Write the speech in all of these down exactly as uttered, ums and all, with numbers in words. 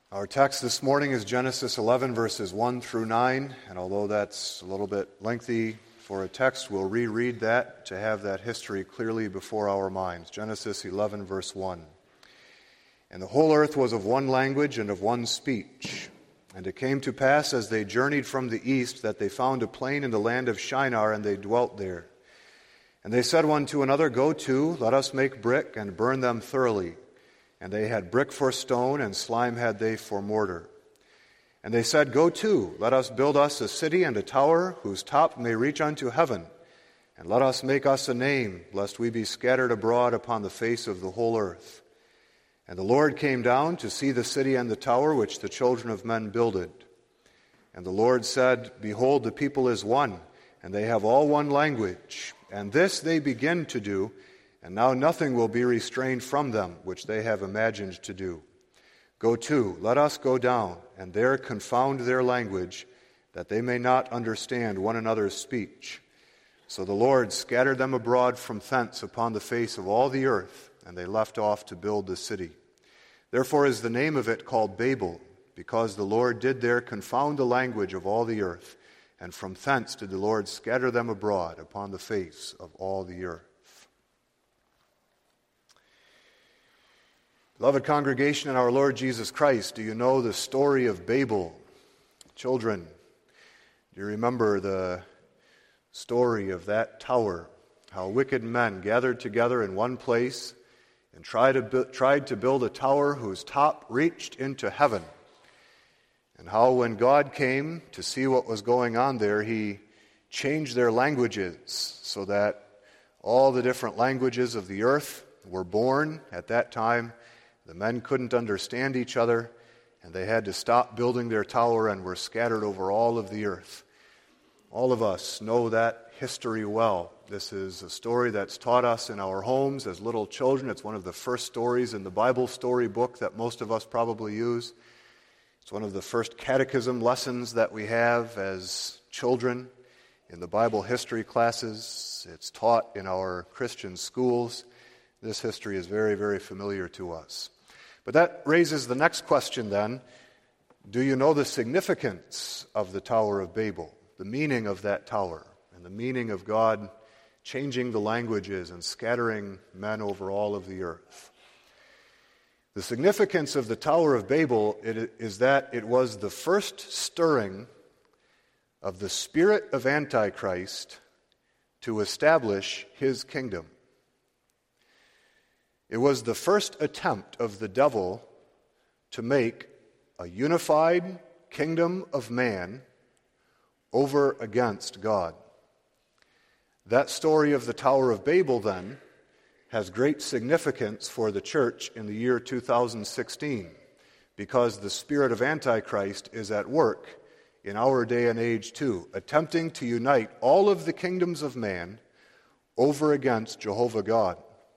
Our text this morning is Genesis eleven, verses one through nine, and although that's a little bit lengthy for a text, we'll reread that to have that history clearly before our minds. Genesis eleven, verse one. And the whole earth was of one language and of one speech. And it came to pass, as they journeyed from the east, that they found a plain in the land of Shinar, and they dwelt there. And they said one to another, Go to, let us make brick, and burn them thoroughly. And they had brick for stone, and slime had they for mortar. And they said, Go to, let us build us a city and a tower, whose top may reach unto heaven. And let us make us a name, lest we be scattered abroad upon the face of the whole earth. And the Lord came down to see the city and the tower which the children of men builded. And the Lord said, Behold, the people is one, and they have all one language. And this they begin to do, and now nothing will be restrained from them, which they have imagined to do. Go to, let us go down, and there confound their language, that they may not understand one another's speech. So the Lord scattered them abroad from thence upon the face of all the earth, and they left off to build the city. Therefore is the name of it called Babel, because the Lord did there confound the language of all the earth, and from thence did the Lord scatter them abroad upon the face of all the earth. Beloved congregation in our Lord Jesus Christ, do you know the story of Babel? Children, do you remember the story of that tower? How wicked men gathered together in one place and tried to, bu- tried to build a tower whose top reached into heaven. And how when God came to see what was going on there, he changed their languages so that all the different languages of the earth were born at that time. The men couldn't understand each other, and they had to stop building their tower and were scattered over all of the earth. All of us know that history well. This is a story that's taught us in our homes as little children. It's one of the first stories in the Bible story book that most of us probably use. It's one of the first catechism lessons that we have as children in the Bible history classes. It's taught in our Christian schools. This history is very, very familiar to us. But that raises the next question then. Do you know the significance of the Tower of Babel, the meaning of that tower, and the meaning of God changing the languages and scattering men over all of the earth? The significance of the Tower of Babel is that it was the first stirring of the spirit of Antichrist to establish his kingdom. It was the first attempt of the devil to make a unified kingdom of man over against God. That story of the Tower of Babel, then, has great significance for the church in the year two thousand sixteen, because the spirit of Antichrist is at work in our day and age too, attempting to unite all of the kingdoms of man over against Jehovah God.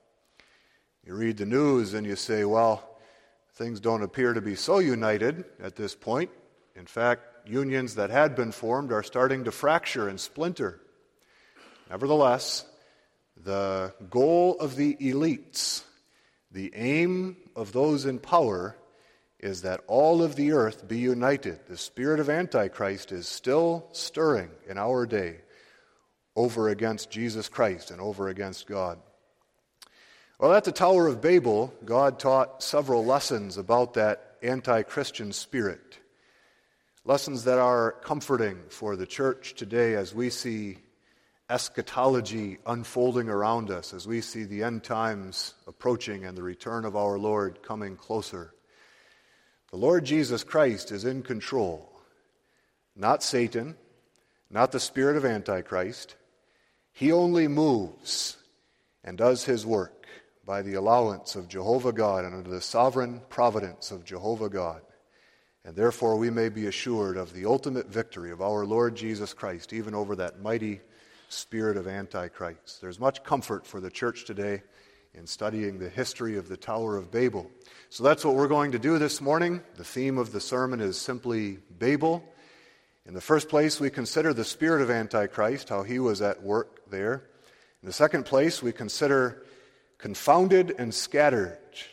You read the news and you say, well, things don't appear to be so united at this point. In fact, unions that had been formed are starting to fracture and splinter. Nevertheless, the goal of the elites, the aim of those in power, is that all of the earth be united. The spirit of Antichrist is still stirring in our day over against Jesus Christ and over against God. Well, at the Tower of Babel, God taught several lessons about that anti-Christian spirit. Lessons that are comforting for the church today as we see eschatology unfolding around us, as we see the end times approaching and the return of our Lord coming closer. The Lord Jesus Christ is in control, not Satan, not the spirit of Antichrist. He only moves and does his work by the allowance of Jehovah God and under the sovereign providence of Jehovah God. And therefore we may be assured of the ultimate victory of our Lord Jesus Christ, even over that mighty spirit of Antichrist. There's much comfort for the church today in studying the history of the Tower of Babel. So that's what we're going to do this morning. The theme of the sermon is simply Babel. In the first place, we consider the spirit of Antichrist, how he was at work there. In the second place, we consider confounded and scattered,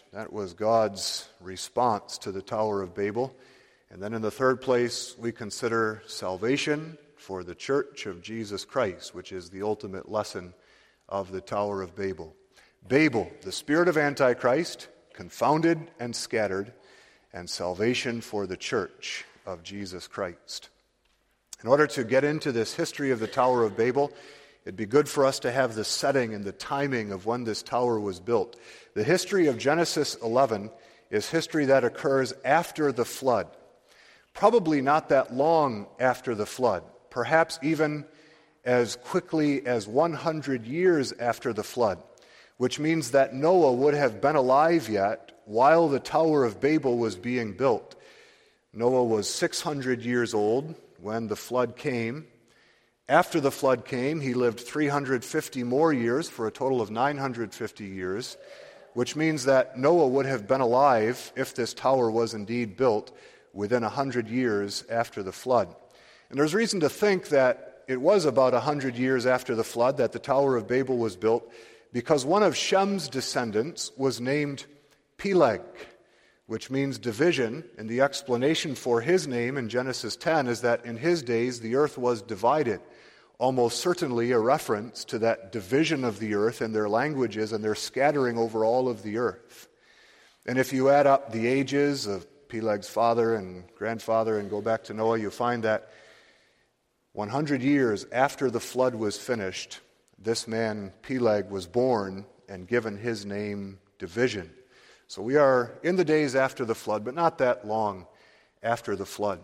That was God's response to the Tower of Babel. And then in the third place, we consider salvation for the Church of Jesus Christ, which is the ultimate lesson of the Tower of Babel. Babel, the spirit of Antichrist, confounded and scattered, and salvation for the Church of Jesus Christ. In order to get into this history of the Tower of Babel, it'd be good for us to have the setting and the timing of when this tower was built. The history of Genesis eleven is history that occurs after the flood. Probably not that long after the flood, perhaps even as quickly as one hundred years after the flood, which means that Noah would have been alive yet while the Tower of Babel was being built. Noah was six hundred years old when the flood came. After the flood came, he lived three hundred fifty more years for a total of nine hundred fifty years, which means that Noah would have been alive if this tower was indeed built within one hundred years after the flood. And there's reason to think that it was about one hundred years after the flood that the Tower of Babel was built, because one of Shem's descendants was named Peleg, which means division, and the explanation for his name in Genesis ten is that in his days the earth was divided, almost certainly a reference to that division of the earth in their languages and their scattering over all of the earth. And if you add up the ages of Peleg's father and grandfather and go back to Noah, you find that one hundred years after the flood was finished, this man Peleg was born and given his name Division. So we are in the days after the flood, but not that long after the flood.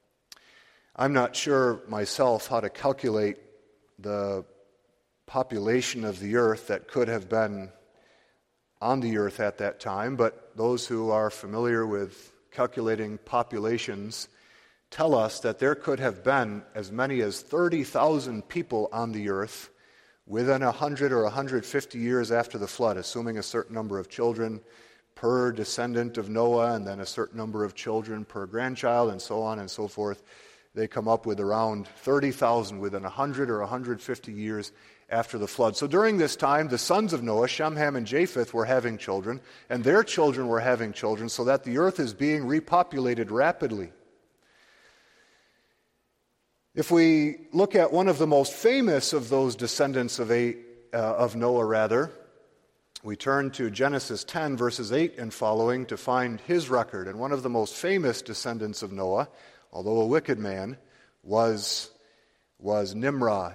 I'm not sure myself how to calculate the population of the earth that could have been on the earth at that time, but those who are familiar with calculating populations tell us that there could have been as many as thirty thousand people on the earth within one hundred or one hundred fifty years after the flood, assuming a certain number of children per descendant of Noah, and then a certain number of children per grandchild, and so on and so forth. They come up with around thirty thousand within one hundred or one hundred fifty years after the flood. So during this time, the sons of Noah, Shem, Ham, and Japheth, were having children, and their children were having children, so that the earth is being repopulated rapidly. If we look at one of the most famous of those descendants of, eight, uh, of Noah, rather, we turn to Genesis ten, verses eight and following to find his record. And one of the most famous descendants of Noah, although a wicked man, was, was Nimrod.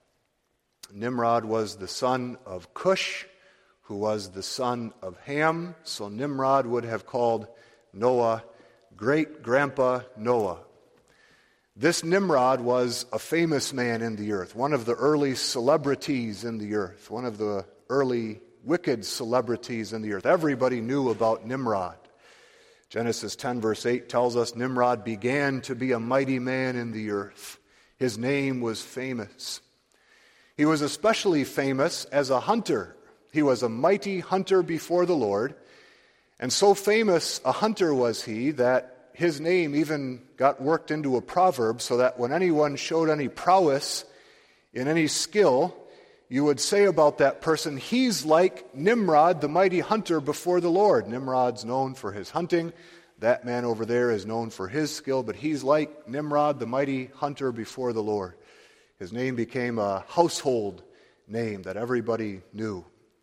Nimrod was the son of Cush, who was the son of Ham. So Nimrod would have called Noah great-grandpa Noah. This Nimrod was a famous man in the earth, one of the early celebrities in the earth, one of the early wicked celebrities in the earth. Everybody knew about Nimrod. Genesis ten, verse eight tells us Nimrod began to be a mighty man in the earth. His name was famous. He was especially famous as a hunter. He was a mighty hunter before the Lord, and so famous a hunter was he that his name even got worked into a proverb, so that when anyone showed any prowess in any skill, you would say about that person, he's like Nimrod, the mighty hunter before the Lord. Nimrod's known for his hunting. That man over there is known for his skill, but he's like Nimrod, the mighty hunter before the Lord. His name became a household name that everybody knew.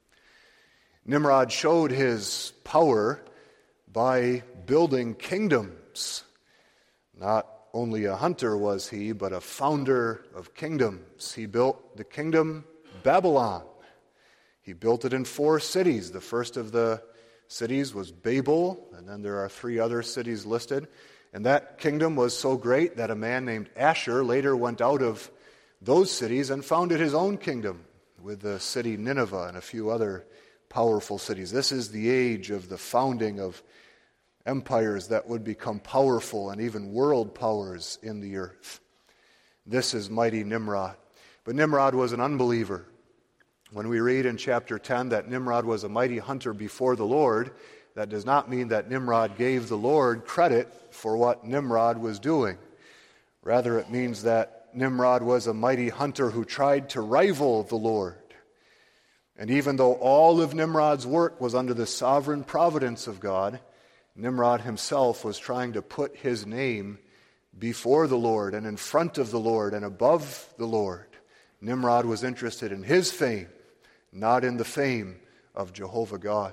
Nimrod showed his power by building kingdoms. Not only a hunter was he, but a founder of kingdoms. He built the kingdom Babylon. He built it in four cities. The first of the cities was Babel, and then there are three other cities listed. And that kingdom was so great that a man named Asher later went out of those cities and founded his own kingdom with the city Nineveh and a few other powerful cities. This is the age of the founding of empires that would become powerful and even world powers in the earth. This is mighty Nimrod. But Nimrod was an unbeliever. When we read in chapter ten that Nimrod was a mighty hunter before the Lord, that does not mean that Nimrod gave the Lord credit for what Nimrod was doing. Rather, it means that Nimrod was a mighty hunter who tried to rival the Lord. And even though all of Nimrod's work was under the sovereign providence of God, Nimrod himself was trying to put his name before the Lord and in front of the Lord and above the Lord. Nimrod was interested in his fame, not in the fame of Jehovah God.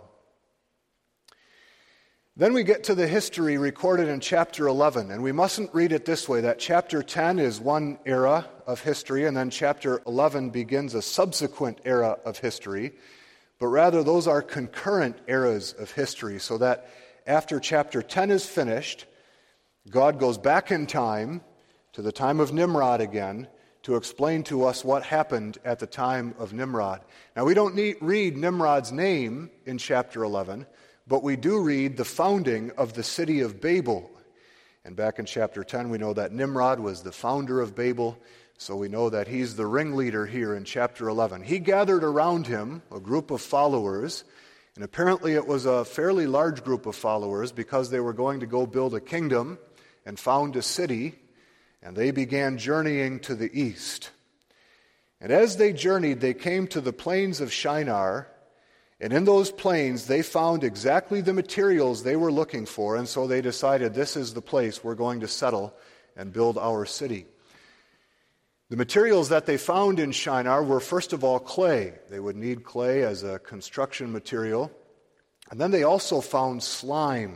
Then we get to the history recorded in chapter eleven, and we mustn't read it this way, that chapter ten is one era of history, and then chapter eleven begins a subsequent era of history, but rather those are concurrent eras of history, so that after chapter ten is finished, God goes back in time to the time of Nimrod again to explain to us what happened at the time of Nimrod. Now, we don't need, read Nimrod's name in chapter eleven, but we do read the founding of the city of Babel. And back in chapter ten, we know that Nimrod was the founder of Babel, so we know that he's the ringleader here in chapter eleven. He gathered around him a group of followers, and apparently it was a fairly large group of followers because they were going to go build a kingdom and found a city, and they began journeying to the east. And as they journeyed, they came to the plains of Shinar, and in those plains they found exactly the materials they were looking for, and so they decided this is the place we're going to settle and build our city. The materials that they found in Shinar were, first of all, clay. They would need clay as a construction material. And then they also found slime.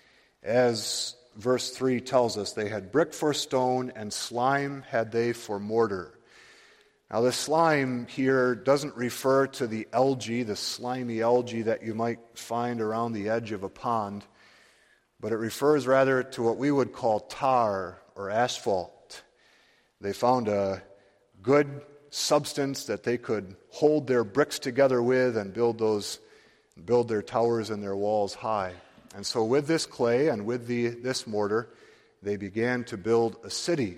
As verse three tells us, they had brick for stone and slime had they for mortar. Now, the slime here doesn't refer to the algae, the slimy algae that you might find around the edge of a pond, but it refers rather to what we would call tar or asphalt. They found a good substance that they could hold their bricks together with and build those, build their towers and their walls high. And so with this clay and with the, this mortar, they began to build a city.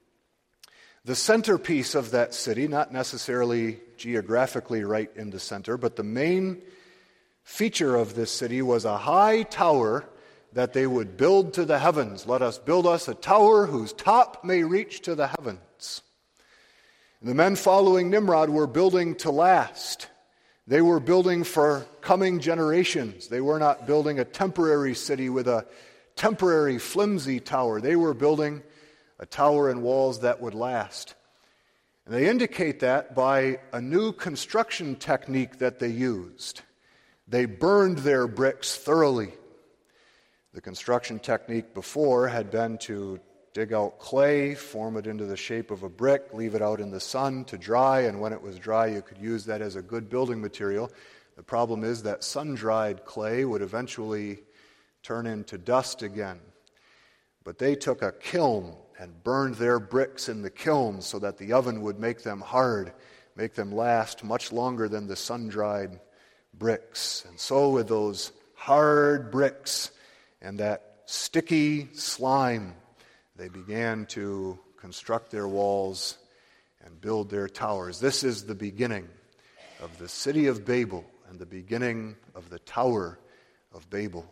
The centerpiece of that city, not necessarily geographically right in the center, but the main feature of this city was a high tower that they would build to the heavens. Let us build us a tower whose top may reach to the heavens. And the men following Nimrod were building to last. They were building for coming generations. They were not building a temporary city with a temporary flimsy tower. They were building a tower and walls that would last. And they indicate that by a new construction technique that they used. They burned their bricks thoroughly. The construction technique before had been to dig out clay, form it into the shape of a brick, leave it out in the sun to dry, and when it was dry you could use that as a good building material. The problem is that sun-dried clay would eventually turn into dust again. But they took a kiln and burned their bricks in the kiln so that the oven would make them hard, make them last much longer than the sun-dried bricks. And so with those hard bricks and that sticky slime, they began to construct their walls and build their towers. This is the beginning of the city of Babel and the beginning of the Tower of Babel.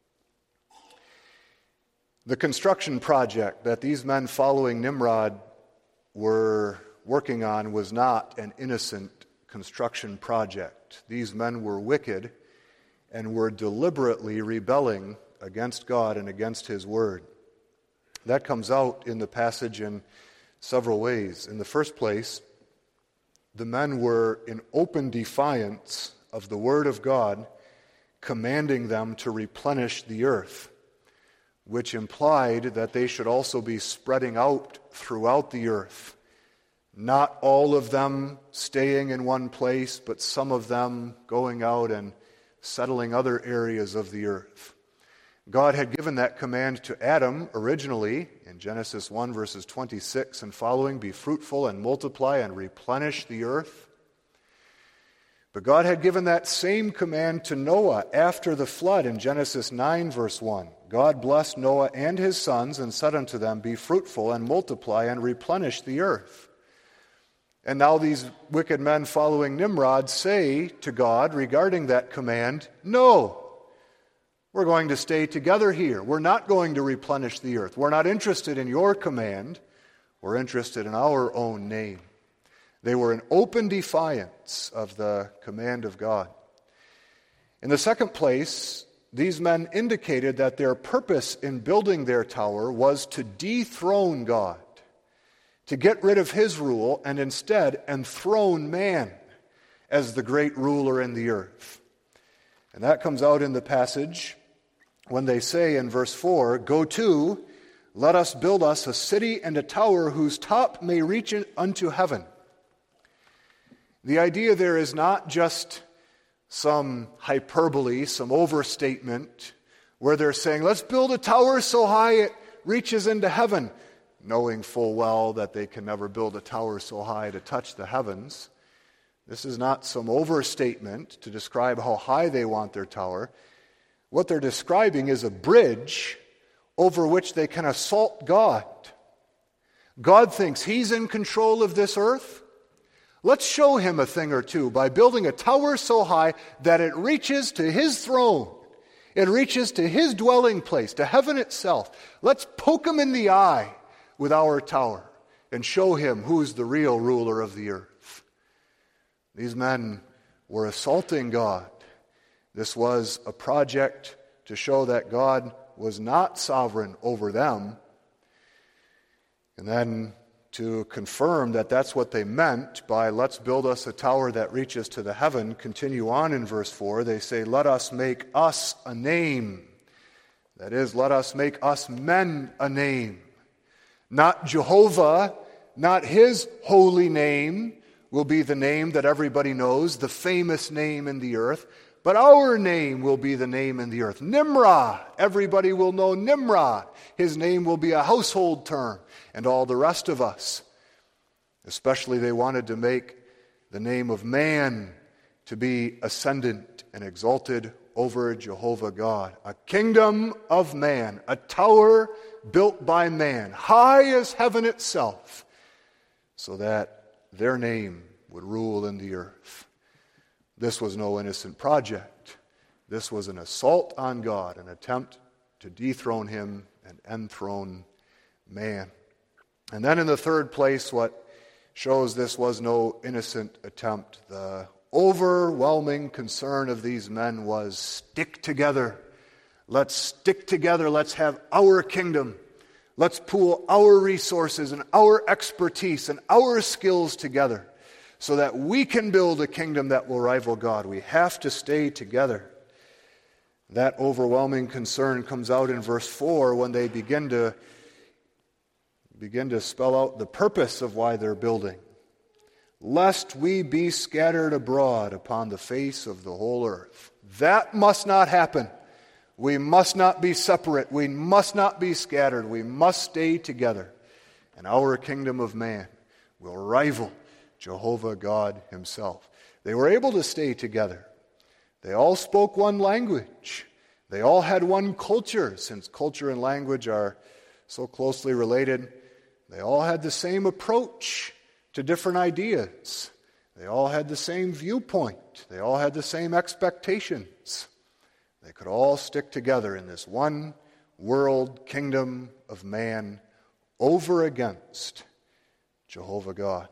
The construction project that these men following Nimrod were working on was not an innocent construction project. These men were wicked and were deliberately rebelling against God and against His Word. That comes out in the passage in several ways. In the first place, the men were in open defiance of the Word of God, commanding them to replenish the earth, which implied that they should also be spreading out throughout the earth. Not all of them staying in one place, but some of them going out and settling other areas of the earth. God had given that command to Adam originally in Genesis one, verses twenty-six and following, be fruitful and multiply and replenish the earth. But God had given that same command to Noah after the flood in Genesis nine, verse one. God blessed Noah and his sons and said unto them, be fruitful and multiply and replenish the earth. And now these wicked men following Nimrod say to God regarding that command, no, we're going to stay together here. We're not going to replenish the earth. We're not interested in your command. We're interested in our own name. They were in open defiance of the command of God. In the second place, these men indicated that their purpose in building their tower was to dethrone God, to get rid of his rule and instead enthrone man as the great ruler in the earth. And that comes out in the passage when they say in verse four, "Go to, let us build us a city and a tower whose top may reach unto heaven." The idea there is not just some hyperbole, some overstatement, where they're saying, let's build a tower so high it reaches into heaven, knowing full well that they can never build a tower so high to touch the heavens. This is not some overstatement to describe how high they want their tower. What they're describing is a bridge over which they can assault God. God thinks he's in control of this earth. Let's show him a thing or two by building a tower so high that it reaches to his throne. It reaches to his dwelling place, to heaven itself. Let's poke him in the eye with our tower and show him who's the real ruler of the earth. These men were assaulting God. This was a project to show that God was not sovereign over them. And then to confirm that that's what they meant by let's build us a tower that reaches to the heaven, continue on in verse four, they say, let us make us a name. That is, let us make us men a name. Not Jehovah, not his holy name will be the name that everybody knows, the famous name in the earth, but our name will be the name in the earth. Nimrod, everybody will know Nimrod. His name will be a household term. And all the rest of us, especially they wanted to make the name of man to be ascendant and exalted over Jehovah God. A kingdom of man, a tower built by man, high as heaven itself, so that their name would rule in the earth. This was no innocent project. This was an assault on God, an attempt to dethrone him and enthrone man. And then in the third place, what shows this was no innocent attempt, the overwhelming concern of these men was stick together. Let's stick together. Let's have our kingdom. Let's pool our resources and our expertise and our skills together so that we can build a kingdom that will rival God. We have to stay together. That overwhelming concern comes out in verse four when they begin to begin to spell out the purpose of why they're building. Lest we be scattered abroad upon the face of the whole earth. That must not happen. We must not be separate. We must not be scattered. We must stay together. And our kingdom of man will rival Jehovah God himself. They were able to stay together. They all spoke one language. They all had one culture, since culture and language are so closely related. They all had the same approach to different ideas. They all had the same viewpoint. They all had the same expectations. They could all stick together in this one world kingdom of man over against Jehovah God.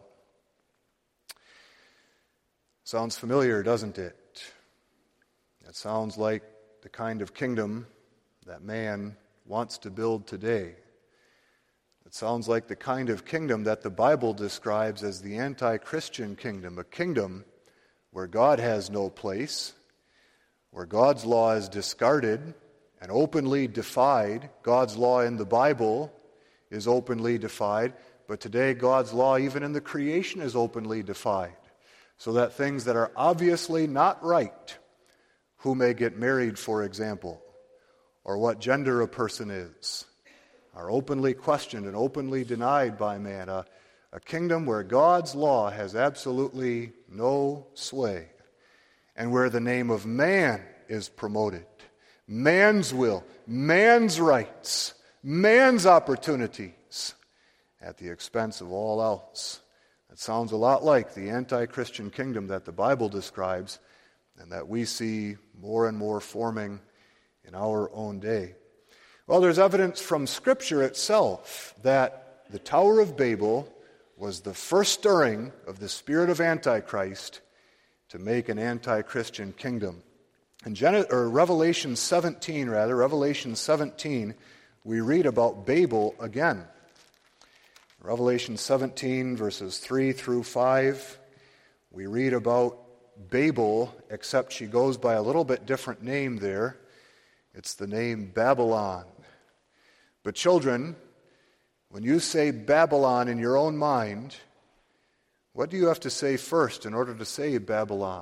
Sounds familiar, doesn't it? It sounds like the kind of kingdom that man wants to build today. It sounds like the kind of kingdom that the Bible describes as the anti-Christian kingdom, a kingdom where God has no place, where God's law is discarded and openly defied. God's law in the Bible is openly defied, but today God's law even in the creation is openly defied, so that things that are obviously not right, who may get married, for example, or what gender a person is, are openly questioned and openly denied by man. A, a kingdom where God's law has absolutely no sway, and where the name of man is promoted. Man's will, man's rights, man's opportunities at the expense of all else. It sounds a lot like the anti-Christian kingdom that the Bible describes and that we see more and more forming in our own day. Well, there's evidence from Scripture itself that the Tower of Babel was the first stirring of the spirit of Antichrist to make an anti-Christian kingdom. In Gen- or Revelation seventeen, rather, Revelation seventeen, we read about Babel again. Revelation seventeen, verses three through five, we read about Babel, except she goes by a little bit different name there. It's the name Babylon. But children, when you say Babylon in your own mind, what do you have to say first in order to say Babylon?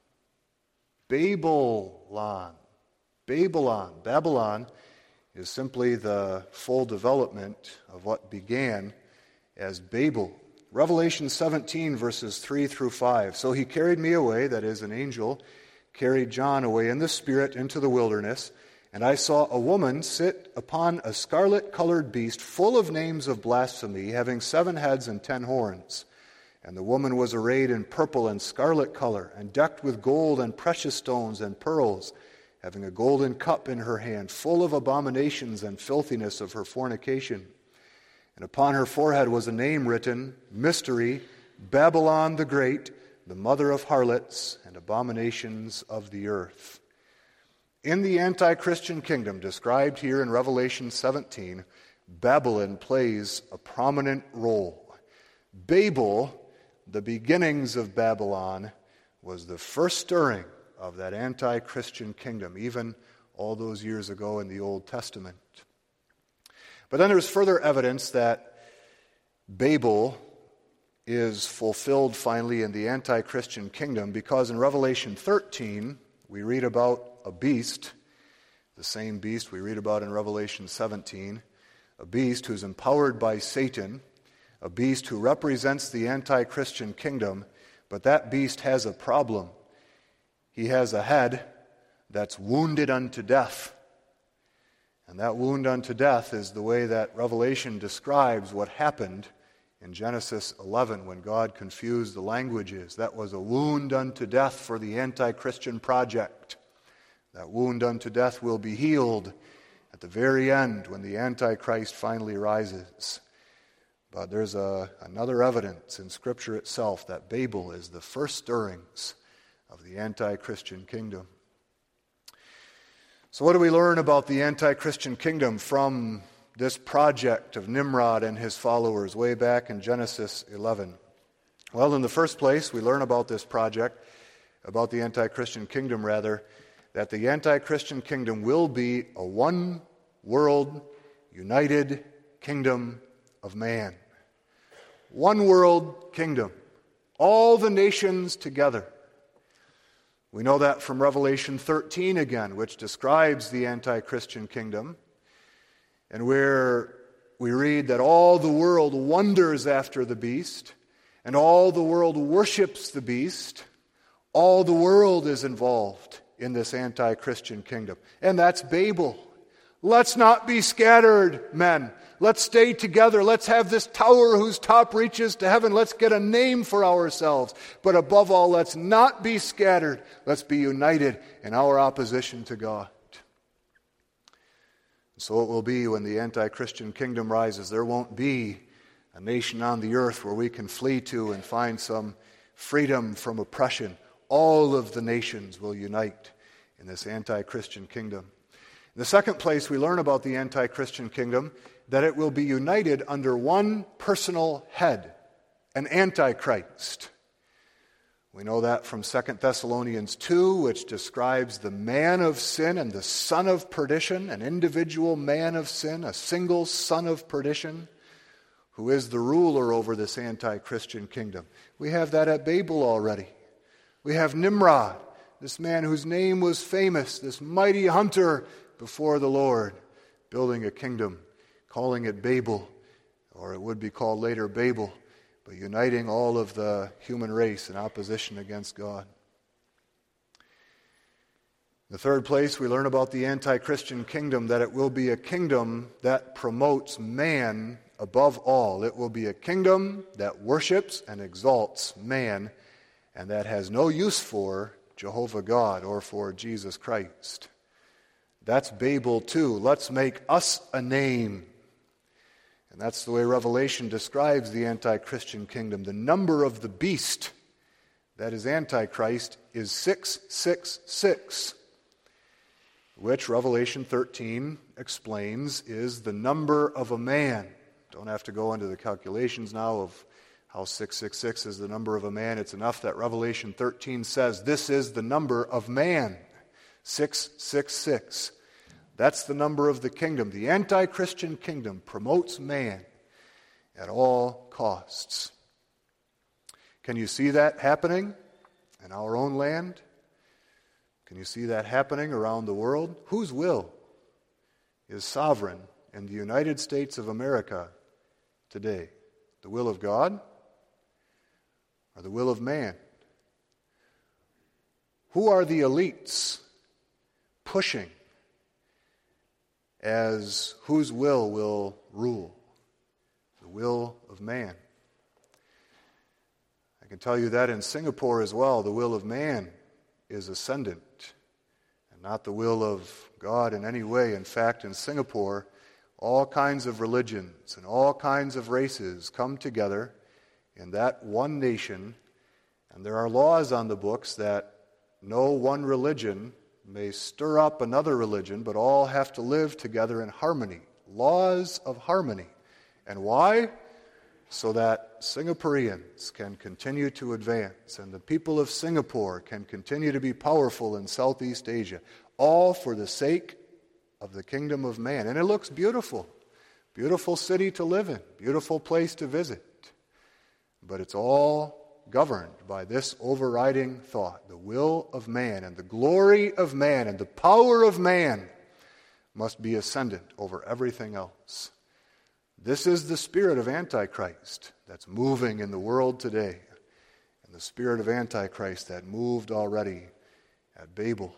Babylon. Babylon. Babylon is simply the full development of what began as Babel. Revelation seventeen, verses three through five. So he carried me away, that is, an angel, carried John away in the spirit into the wilderness, and I saw a woman sit upon a scarlet-colored beast full of names of blasphemy, having seven heads and ten horns. And the woman was arrayed in purple and scarlet color, and decked with gold and precious stones and pearls, having a golden cup in her hand, full of abominations and filthiness of her fornication. And upon her forehead was a name written, Mystery, Babylon the Great, the mother of harlots and abominations of the earth. In the anti-Christian kingdom described here in Revelation seventeen, Babylon plays a prominent role. Babel, the beginnings of Babylon, was the first stirring of that anti-Christian kingdom, even all those years ago in the Old Testament. But then there's further evidence that Babel is fulfilled finally in the anti-Christian kingdom, because in Revelation thirteen, we read about a beast, the same beast we read about in Revelation seventeen, a beast who's empowered by Satan, a beast who represents the anti-Christian kingdom, but that beast has a problem. He has a head that's wounded unto death. And that wound unto death is the way that Revelation describes what happened in Genesis eleven when God confused the languages. That was a wound unto death for the anti-Christian project. That wound unto death will be healed at the very end when the Antichrist finally rises. But there's a, another evidence in Scripture itself that Babel is the first stirrings of the anti-Christian kingdom. So what do we learn about the anti-Christian kingdom from this project of Nimrod and his followers way back in Genesis eleven? Well, in the first place, we learn about this project, about the anti-Christian kingdom rather, that the anti-Christian kingdom will be a one-world, united kingdom of man. One world kingdom. All the nations together. We know that from Revelation thirteen again, which describes the anti-Christian kingdom, and where we read that all the world wonders after the beast, and all the world worships the beast. All the world is involved in this anti-Christian kingdom. And that's Babel. Let's not be scattered, men. Let's stay together. Let's have this tower whose top reaches to heaven. Let's get a name for ourselves. But above all, let's not be scattered. Let's be united in our opposition to God. So it will be when the anti-Christian kingdom rises. There won't be a nation on the earth where we can flee to and find some freedom from oppression. All of the nations will unite in this anti-Christian kingdom. In the second place, we learn about the anti-Christian kingdom that it will be united under one personal head, an antichrist. We know that from Second Thessalonians two, which describes the man of sin and the son of perdition, an individual man of sin, a single son of perdition, who is the ruler over this anti-Christian kingdom. We have that at Babel already. We have Nimrod, this man whose name was famous, this mighty hunter before the Lord, building a kingdom, calling it Babel, or it would be called later Babel, but uniting all of the human race in opposition against God. In the third place, we learn about the anti-Christian kingdom, that it will be a kingdom that promotes man above all. It will be a kingdom that worships and exalts man, and that has no use for Jehovah God or for Jesus Christ. That's Babel too. Let's make us a name. And that's the way Revelation describes the anti-Christian kingdom. The number of the beast, that is Antichrist, is six six six, which Revelation thirteen explains is the number of a man. Don't have to go into the calculations now of how six six six is the number of a man. It's enough that Revelation thirteen says this is the number of man, six six six. That's the number of the kingdom. The anti-Christian kingdom promotes man at all costs. Can you see that happening in our own land? Can you see that happening around the world? Whose will is sovereign in the United States of America today? The will of God or the will of man? Who are the elites pushing as whose will will rule? The will of man. I can tell you that in Singapore as well, the will of man is ascendant and not the will of God in any way. In fact, in Singapore, all kinds of religions and all kinds of races come together in that one nation, and there are laws on the books that no one religion may stir up another religion, but all have to live together in harmony. Laws of harmony. And why? So that Singaporeans can continue to advance and the people of Singapore can continue to be powerful in Southeast Asia. All for the sake of the kingdom of man. And it looks beautiful. Beautiful city to live in. Beautiful place to visit. But it's all governed by this overriding thought. The will of man and the glory of man and the power of man must be ascendant over everything else. This is the spirit of Antichrist that's moving in the world today, and the spirit of Antichrist that moved already at Babel.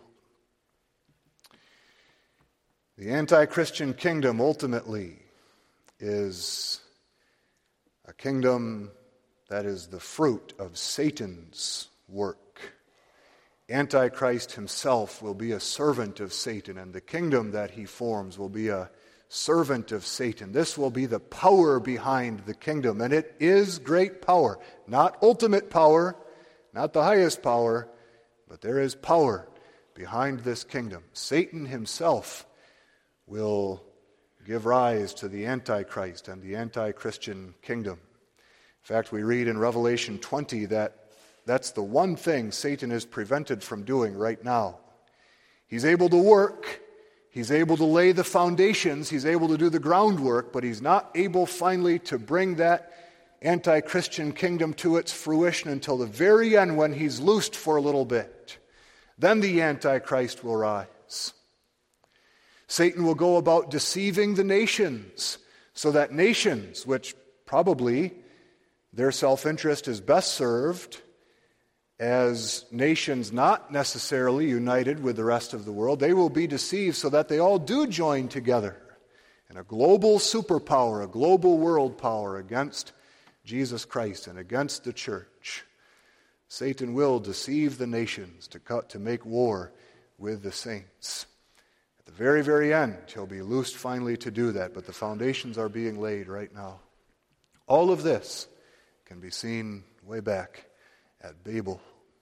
The anti-Christian kingdom ultimately is a kingdom that is the fruit of Satan's work. Antichrist himself will be a servant of Satan, and the kingdom that he forms will be a servant of Satan. This will be the power behind the kingdom, and it is great power. Not ultimate power, not the highest power, but there is power behind this kingdom. Satan himself will give rise to the Antichrist and the anti-Christian kingdom. In fact, we read in Revelation twenty that that's the one thing Satan is prevented from doing right now. He's able to work, he's able to lay the foundations, he's able to do the groundwork, but he's not able finally to bring that anti-Christian kingdom to its fruition until the very end when he's loosed for a little bit. Then the Antichrist will rise. Satan will go about deceiving the nations, so that nations, which probably their self-interest is best served as nations not necessarily united with the rest of the world, they will be deceived so that they all do join together in a global superpower, a global world power against Jesus Christ and against the church. Satan will deceive the nations to cut, to make war with the saints. At the very, very end, he'll be loosed finally to do that, but the foundations are being laid right now. All of this can be seen way back at Babel.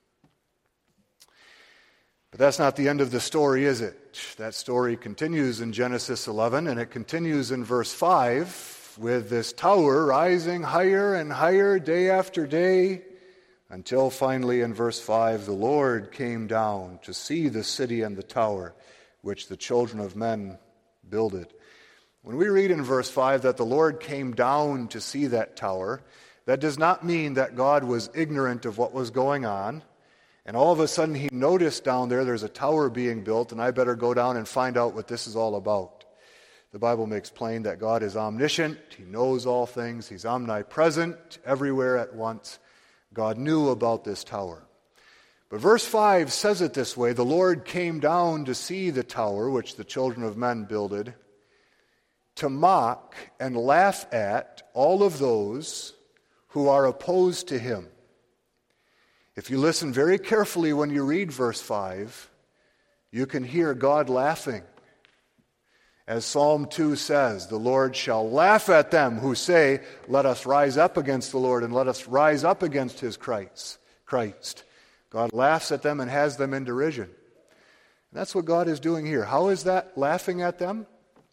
But that's not the end of the story, is it? That story continues in Genesis eleven, and it continues in verse five with this tower rising higher and higher day after day, until finally in verse five, the Lord came down to see the city and the tower which the children of men builded. When we read in verse five that the Lord came down to see that tower, that does not mean that God was ignorant of what was going on, and all of a sudden he noticed down there there's a tower being built, and I better go down and find out what this is all about. The Bible makes plain that God is omniscient, he knows all things, he's omnipresent, everywhere at once. God knew about this tower. But verse five says it this way, the Lord came down to see the tower which the children of men builded, to mock and laugh at all of those who are opposed to him. If you listen very carefully when you read verse five, you can hear God laughing As Psalm two says, the Lord shall laugh at them who say, let us rise up against the Lord and let us rise up against his Christ. Christ. God laughs at them and has them in derision. And that's what God is doing here. How is that laughing at them?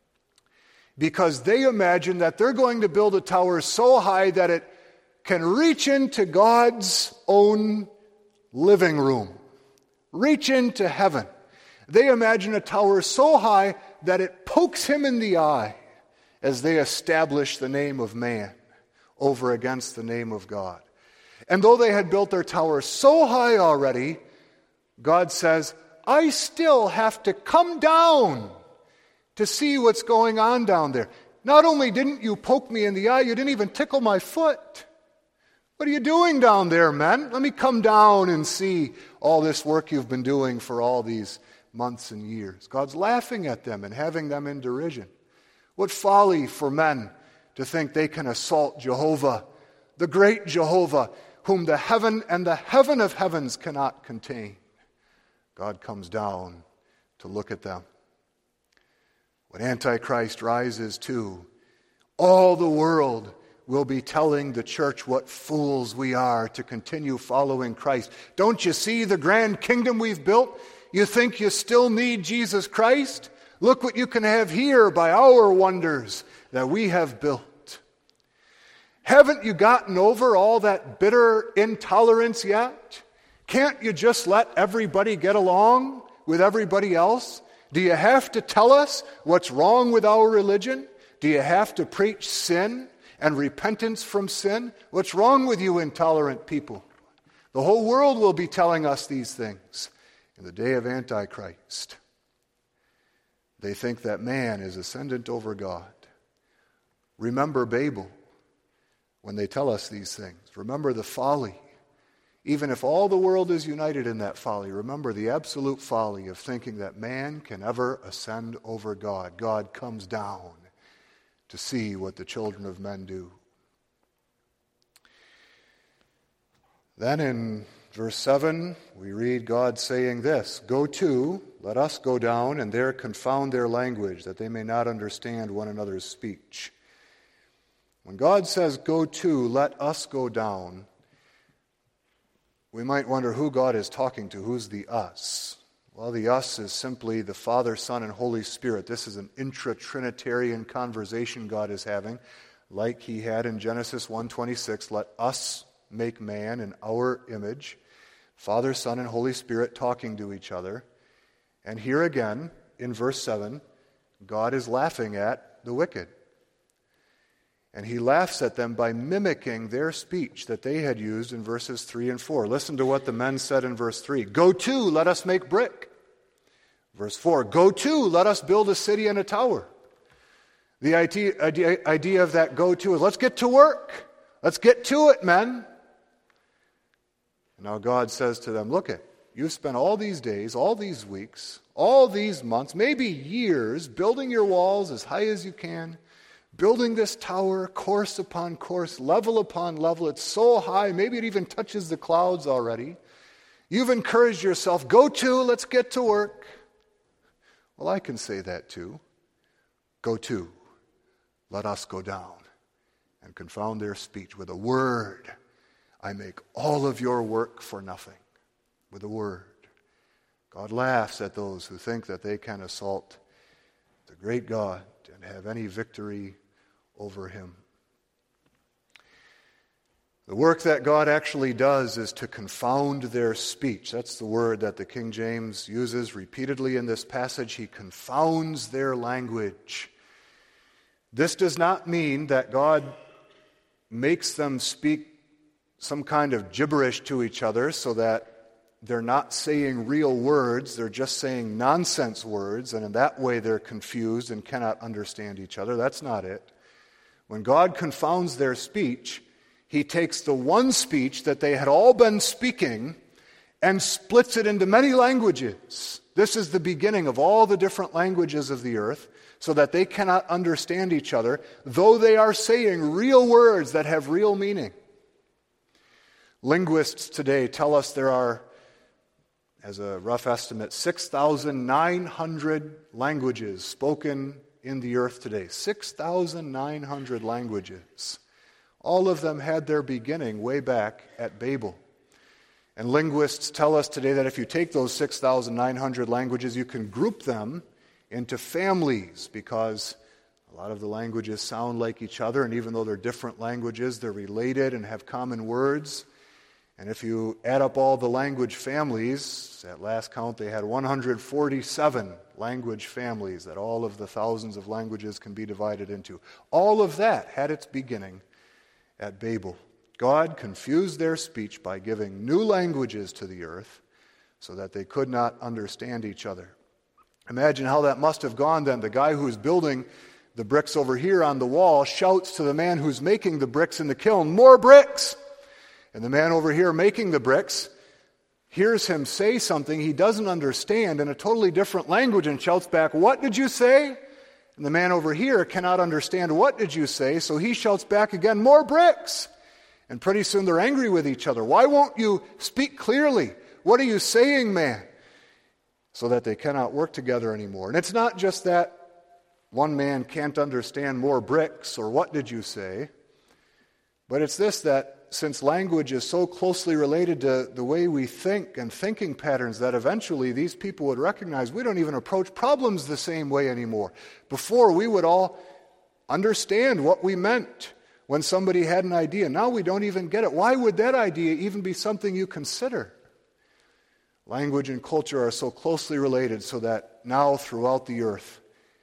Because they imagine that they're going to build a tower so high that it can reach into God's own living room, reach into heaven. They imagine a tower so high that it pokes him in the eye as they establish the name of man over against the name of God. And though they had built their tower so high already, God says, I still have to come down to see what's going on down there. Not only didn't you poke me in the eye, you didn't even tickle my foot. What are you doing down there, men? Let me come down and see all this work you've been doing for all these months and years. God's laughing at them and having them in derision. What folly for men to think they can assault Jehovah, the great Jehovah, whom the heaven and the heaven of heavens cannot contain. God comes down to look at them. When Antichrist rises too, all the world will be telling the church what fools we are to continue following Christ. Don't you see the grand kingdom we've built? You think you still need Jesus Christ? Look what you can have here by our wonders that we have built. Haven't you gotten over all that bitter intolerance yet? Can't you just let everybody get along with everybody else? Do you have to tell us what's wrong with our religion? Do you have to preach sin and repentance from sin? What's wrong with you intolerant people? The whole world will be telling us these things in the day of Antichrist. They think that man is ascendant over God. Remember Babel when they tell us these things. Remember the folly. Even if all the world is united in that folly, remember the absolute folly of thinking that man can ever ascend over God. God comes down to see what the children of men do. Then in verse seven, we read God saying this, Go to, let us go down, and there confound their language, that they may not understand one another's speech. When God says, Go to, let us go down, we might wonder who God is talking to. Who's the us? Well, the us is simply the Father, Son, and Holy Spirit. This is an intra-Trinitarian conversation God is having, like he had in Genesis one twenty-six, let us make man in our image. Father, Son, and Holy Spirit talking to each other. And here again, in verse seven, God is laughing at the wicked. And he laughs at them by mimicking their speech that they had used in verses three and four. Listen to what the men said in verse three. Go to, let us make brick. Verse four, go to, let us build a city and a tower. The idea, idea, idea of that go to is let's get to work. Let's get to it, men. And now God says to them, look it, you've spent all these days, all these weeks, all these months, maybe years, building your walls as high as you can, building this tower, course upon course, level upon level. It's so high, maybe it even touches the clouds already. You've encouraged yourself, go to, let's get to work. Well, I can say that too. Go to, let us go down and confound their speech. With a word, I make all of your work for nothing. With a word. God laughs at those who think that they can assault the great God and have any victory over him. The work that God actually does is to confound their speech. That's the word that the King James uses repeatedly in this passage. He confounds their language. This does not mean that God makes them speak some kind of gibberish to each other so that they're not saying real words, they're just saying nonsense words, and in that way they're confused and cannot understand each other. That's not it. When God confounds their speech, he takes the one speech that they had all been speaking and splits it into many languages. This is the beginning of all the different languages of the earth, so that they cannot understand each other, though they are saying real words that have real meaning. Linguists today tell us there are, as a rough estimate, six thousand nine hundred languages spoken in the earth today. six thousand nine hundred languages. All of them had their beginning way back at Babel. And linguists tell us today that if you take those six thousand nine hundred languages, you can group them into families because a lot of the languages sound like each other, and even though they're different languages, they're related and have common words. And if you add up all the language families, at last count they had one hundred forty-seven language families that all of the thousands of languages can be divided into. All of that had its beginning at Babel. God confused their speech by giving new languages to the earth so that they could not understand each other. Imagine how that must have gone then. The guy who's building the bricks over here on the wall shouts to the man who's making the bricks in the kiln, "More bricks!" And the man over here making the bricks hears him say something he doesn't understand in a totally different language and shouts back, "What did you say?" And the man over here cannot understand, "What did you say?" So he shouts back again, "More bricks!" And pretty soon they're angry with each other. "Why won't you speak clearly? What are you saying, man?" So that they cannot work together anymore. And it's not just that one man can't understand "more bricks" or "what did you say?" But it's this, that since language is so closely related to the way we think and thinking patterns, that eventually these people would recognize we don't even approach problems the same way anymore. Before, we would all understand what we meant when somebody had an idea. Now we don't even get it. Why would that idea even be something you consider? Language and culture are so closely related so that now throughout the earth,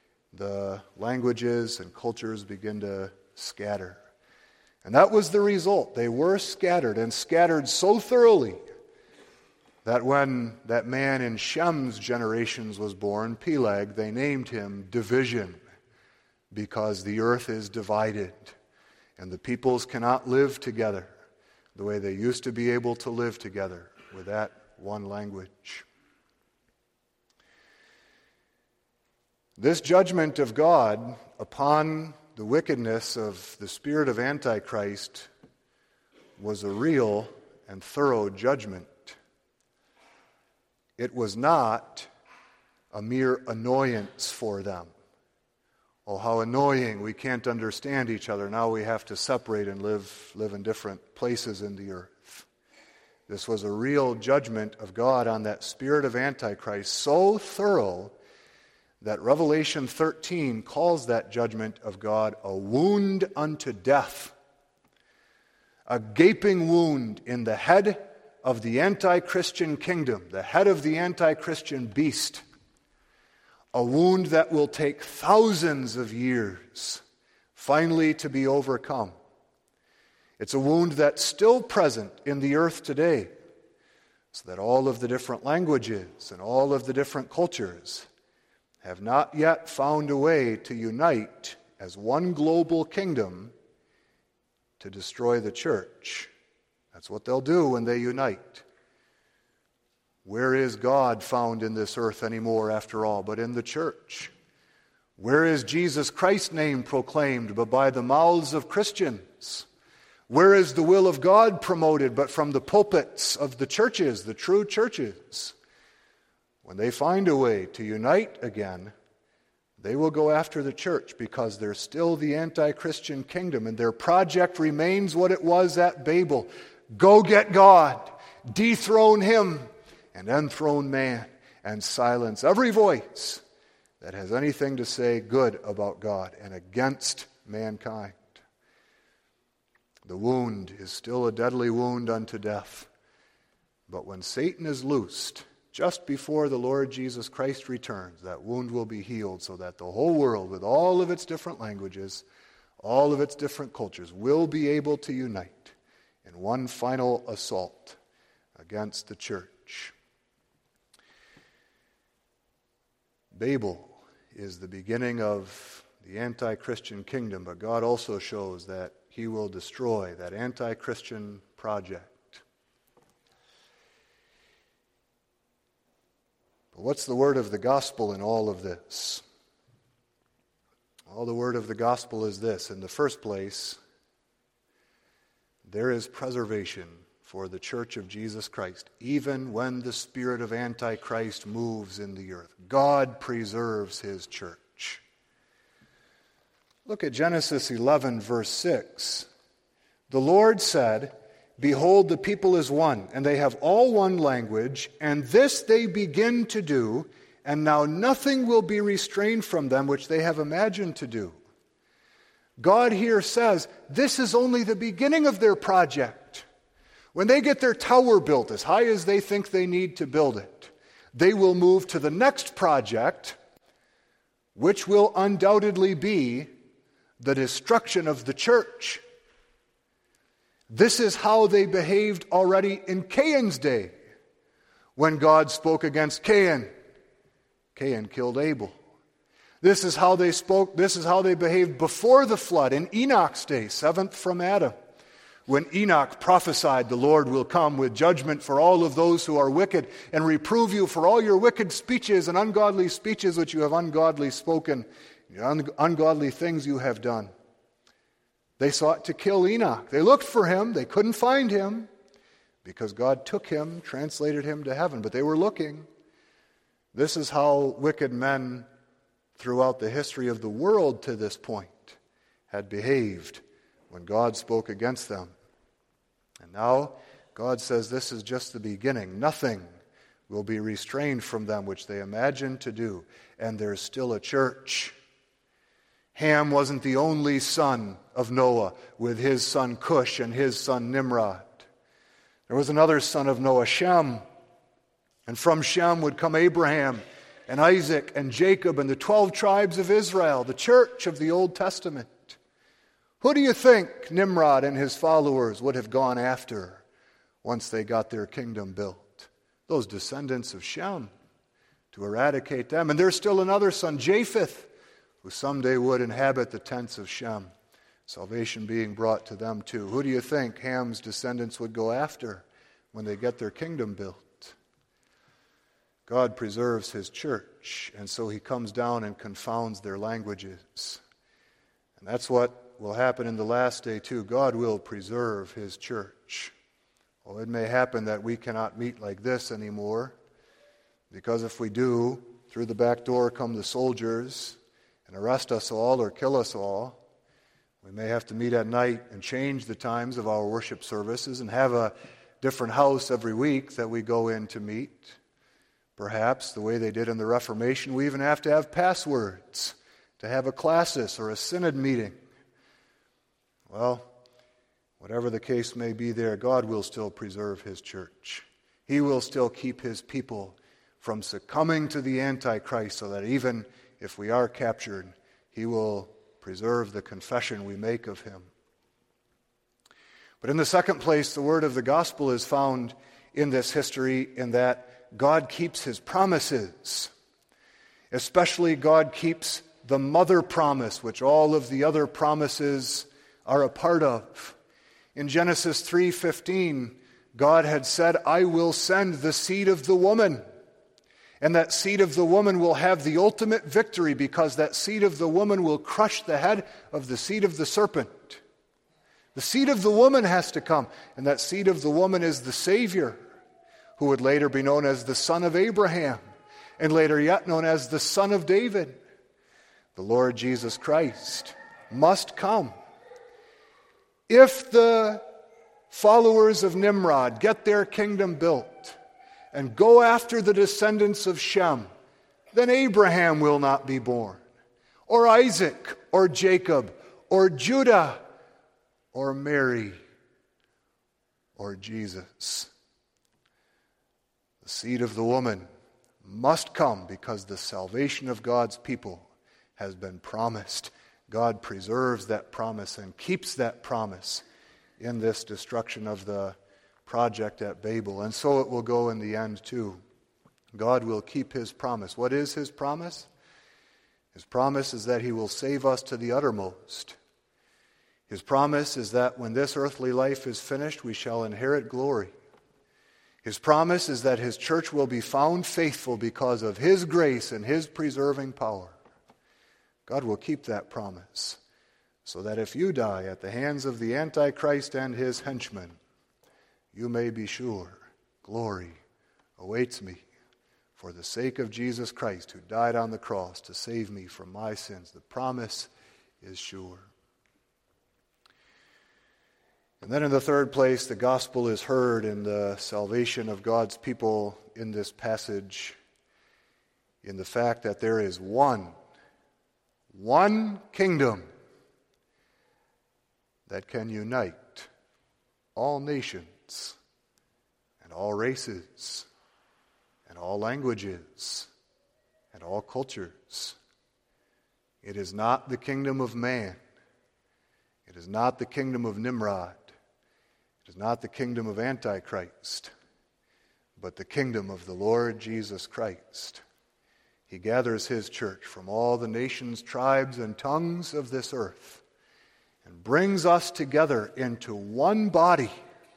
the languages and cultures begin to scatter. And that was the result. They were scattered, and scattered so thoroughly that when that man in Shem's generations was born, Peleg, they named him Division, because the earth is divided, and the peoples cannot live together the way they used to be able to live together with that one language. This judgment of God upon the wickedness of the spirit of Antichrist was a real and thorough judgment. It was not a mere annoyance for them. Oh, how annoying, we can't understand each other. Now we have to separate and live, live in different places in the earth. This was a real judgment of God on that spirit of Antichrist, so thorough that Revelation thirteen calls that judgment of God a wound unto death, a gaping wound in the head of the anti-Christian kingdom, the head of the anti-Christian beast, a wound that will take thousands of years finally to be overcome. It's a wound that's still present in the earth today, so that all of the different languages and all of the different cultures have not yet found a way to unite as one global kingdom to destroy the church. That's what they'll do when they unite. Where is God found in this earth anymore, after all, but in the church? Where is Jesus Christ's name proclaimed but by the mouths of Christians? Where is the will of God promoted but from the pulpits of the churches, the true churches? When they find a way to unite again, they will go after the church because they're still the anti-Christian kingdom, and their project remains what it was at Babel. Go get God, dethrone him, and enthrone man, and silence every voice that has anything to say good about God and against mankind. The wound is still a deadly wound unto death. But when Satan is loosed, just before the Lord Jesus Christ returns, that wound will be healed so that the whole world, with all of its different languages, all of its different cultures, will be able to unite in one final assault against the church. Babel is the beginning of the anti-Christian kingdom, but God also shows that he will destroy that anti-Christian project. But what's the word of the gospel in all of this? All the word of the gospel is this. In the first place, there is preservation for the church of Jesus Christ, even when the spirit of Antichrist moves in the earth. God preserves his church. Look at Genesis eleven, verse six. The Lord said, "Behold, the people is one, and they have all one language, and this they begin to do, and now nothing will be restrained from them which they have imagined to do." God here says this is only the beginning of their project. When they get their tower built as high as they think they need to build it, they will move to the next project, which will undoubtedly be the destruction of the church. This is how they behaved already in Cain's day. When God spoke against Cain, Cain killed Abel. This is how they spoke, this is how they behaved before the flood in Enoch's day, seventh from Adam. When Enoch prophesied, "The Lord will come with judgment for all of those who are wicked, and reprove you for all your wicked speeches and ungodly speeches which you have ungodly spoken, your un- ungodly things you have done." They sought to kill Enoch. They looked for him. They couldn't find him because God took him, translated him to heaven. But they were looking. This is how wicked men throughout the history of the world to this point had behaved when God spoke against them. And now God says this is just the beginning. Nothing will be restrained from them which they imagine to do. And there's still a church. Ham wasn't the only son of Noah with his son Cush and his son Nimrod. There was another son of Noah, Shem. And from Shem would come Abraham and Isaac and Jacob and the twelve tribes of Israel, the church of the Old Testament. Who do you think Nimrod and his followers would have gone after once they got their kingdom built? Those descendants of Shem, to eradicate them. And there's still another son, Japheth, who someday would inhabit the tents of Shem, salvation being brought to them too. Who do you think Ham's descendants would go after when they get their kingdom built? God preserves his church, and so he comes down and confounds their languages. And that's what will happen in the last day too. God will preserve his church. Well, it may happen that we cannot meet like this anymore, because if we do, through the back door come the soldiers and arrest us all or kill us all. We may have to meet at night and change the times of our worship services and have a different house every week that we go in to meet. Perhaps the way they did in the Reformation, we even have to have passwords to have a classis or a synod meeting. Well, whatever the case may be there, God will still preserve his church. He will still keep his people from succumbing to the Antichrist, so that even if we are captured, he will preserve the confession we make of him. But in the second place, the word of the gospel is found in this history in that God keeps his promises. Especially God keeps the mother promise, which all of the other promises are a part of. In Genesis three fifteen, God had said, "I will send the seed of the woman." And that seed of the woman will have the ultimate victory, because that seed of the woman will crush the head of the seed of the serpent. The seed of the woman has to come, and that seed of the woman is the Savior, who would later be known as the Son of Abraham, and later yet known as the Son of David. The Lord Jesus Christ must come. If the followers of Nimrod get their kingdom built and go after the descendants of Shem, then Abraham will not be born, or Isaac, or Jacob, or Judah, or Mary, or Jesus. The seed of the woman must come because the salvation of God's people has been promised. God preserves that promise and keeps that promise in this destruction of the project at Babel. And so it will go in the end too. God will keep his promise. What is his promise? His promise is that he will save us to the uttermost. His promise is that when this earthly life is finished, we shall inherit glory. His promise is that his church will be found faithful because of his grace and his preserving power. God will keep that promise, so that if you die at the hands of the Antichrist and his henchmen, you may be sure glory awaits me for the sake of Jesus Christ, who died on the cross to save me from my sins. The promise is sure. And then in the third place, the gospel is heard in the salvation of God's people in this passage, in the fact that there is one, one kingdom that can unite all nations and all races and all languages and all cultures. It is not the kingdom of man. It is not the kingdom of Nimrod. It is not the kingdom of Antichrist, but the kingdom of the Lord Jesus Christ. He gathers his church from all the nations, tribes, and tongues of this earth and brings us together into one body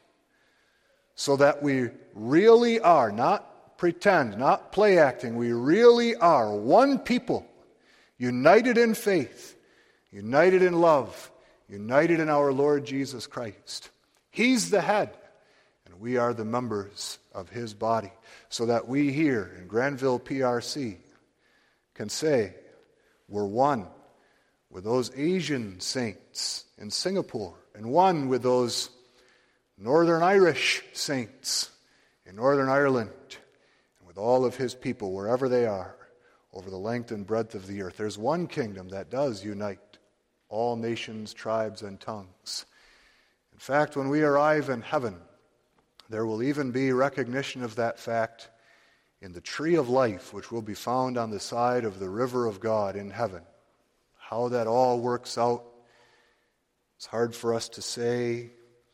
so that we really are, not pretend, not play acting, we really are one people, united in faith, united in love, united in our Lord Jesus Christ. He's the head, and we are the members of his body, so that we here in Granville P R C can say we're one with those Asian saints in Singapore, and one with those Northern Irish saints in Northern Ireland, and with all of his people wherever they are over the length and breadth of the earth. There's one kingdom that does unite all nations, tribes, and tongues. In fact, when we arrive in heaven, there will even be recognition of that fact in the tree of life, which will be found on the side of the river of God in heaven. How that all works out, it's hard for us to say.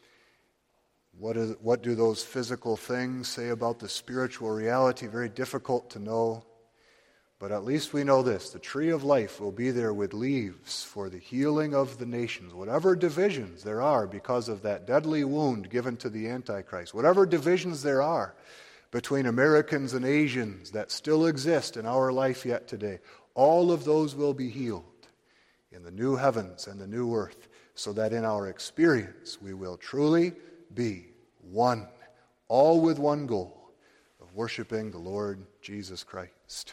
What is, what do those physical things say about the spiritual reality? Very difficult to know. But at least we know this: the tree of life will be there with leaves for the healing of the nations. Whatever divisions there are because of that deadly wound given to the Antichrist, whatever divisions there are between Americans and Asians that still exist in our life yet today, all of those will be healed in the new heavens and the new earth, so that in our experience we will truly be one, all with one goal of worshiping the Lord Jesus Christ.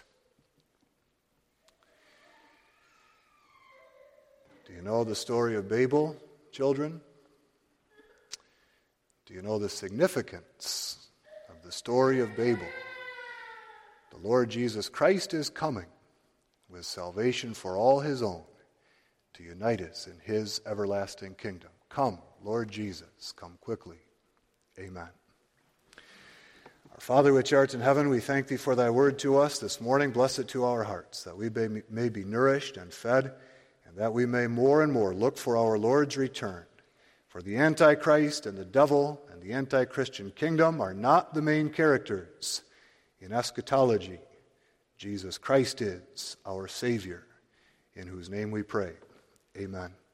Do you know the story of Babel, children? Do you know the significance of the story of Babel? The Lord Jesus Christ is coming with salvation for all his own to unite us in his everlasting kingdom. Come, Lord Jesus, come quickly. Amen. Our Father which art in heaven, we thank thee for thy word to us this morning. Bless it to our hearts, that we may, may be nourished and fed, and that we may more and more look for our Lord's return. For the Antichrist and the devil and the anti-Christian kingdom are not the main characters in eschatology. Jesus Christ is our Savior, in whose name we pray. Amen.